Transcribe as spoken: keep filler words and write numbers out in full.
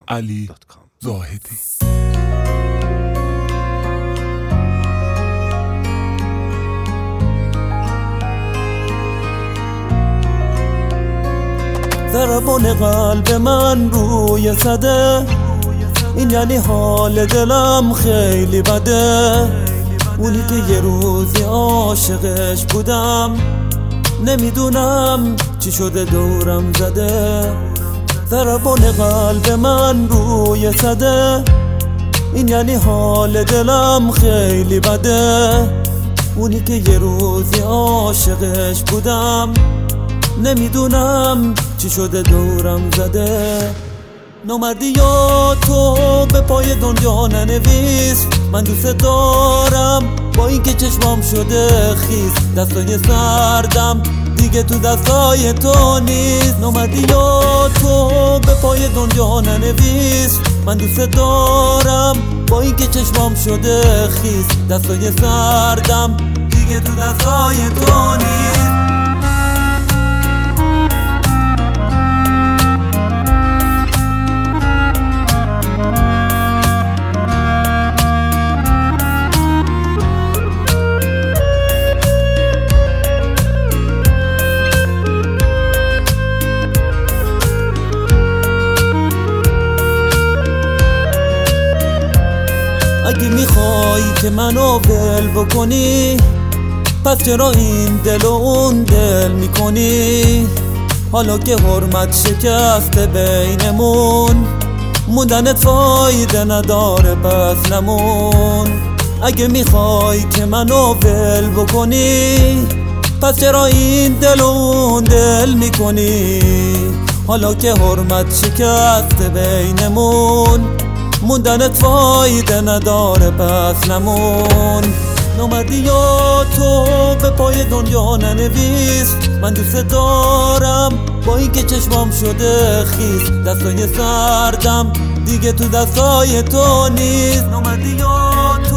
علی زاهدی. ضربان قلب من روی صده، این یعنی حال دلم خیلی بده. اونی که یه روزی عاشقش بودم، نمیدونم چی شده دورم زده. ضربان قلب من روی صده، این یعنی حال دلم خیلی بده. اونی که یه روزی عاشقش بودم، نمیدونم چی شده دورم زده. نامردی یا تو به پای دنیا ننویس، من دوست دارم با این که چشمام شده خیس. دستای سردم دیگه تو دستای تو نیست. نامردی یا تو به پای دنیا ننویس، من دوست دارم با این که چشمام شده خیس. دستای سردم دیگه تو دستای تو نیست. اگه میخوای که منو ول بکنی، پس چرا این دل و اون دل میکنی؟ حالا که حرمت شکسته بینمون، موندنت فایده نداره پس نمون. اگه میخوای که منو ول بکنی، پس چرا این دل و اون دل میکنی؟ حالا که حرمت شکسته بینمون، موندنت فایده نداره پس نمون. نامردی یا تو به پای دنیا ننویس، من دوست دارم با این که چشمام شده خیس. دستای سردم دیگه تو دستای تو نیست. نامردی یا تو